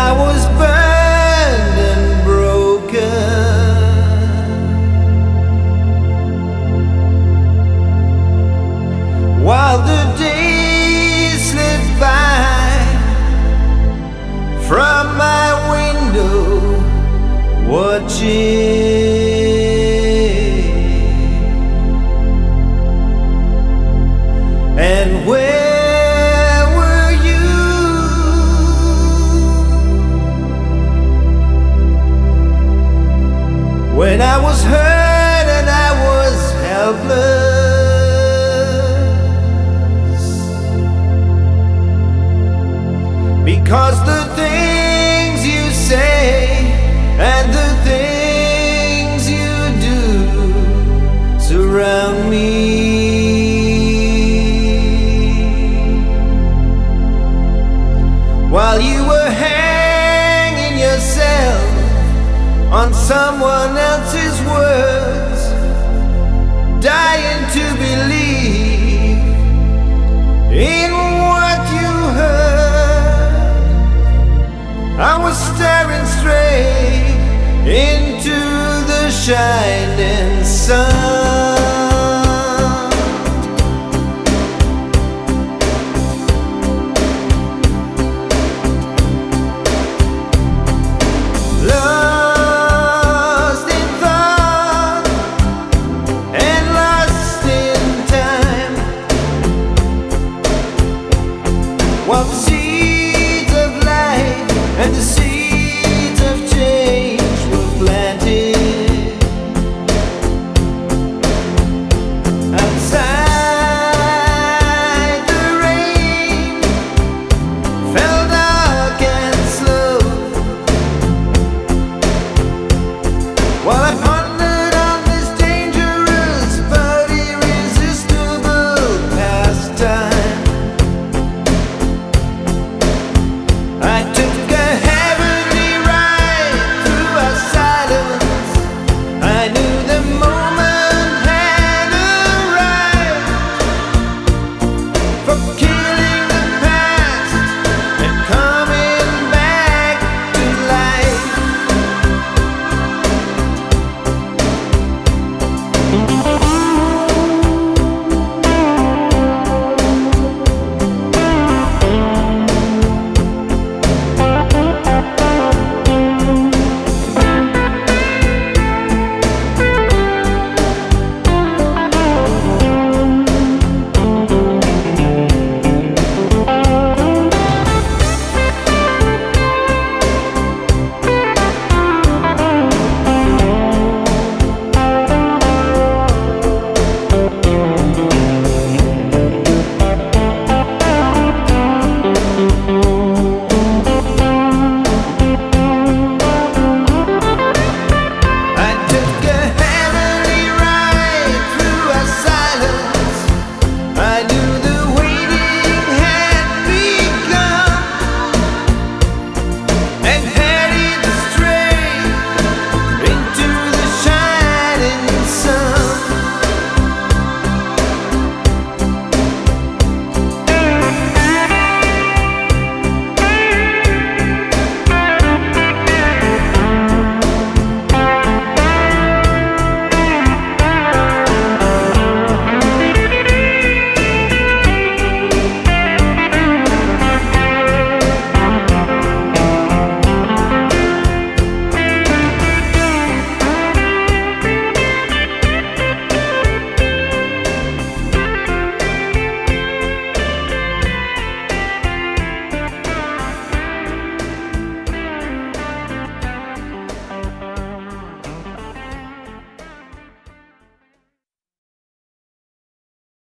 I was burned and broken, while the days slipped by from my window watching. And where were you when I was hurt and I was helpless? Because the things you say and the things you do surround me. While you were hanging yourself on someone else's words, dying to believe in what you heard, I was staring straight into the shining sun.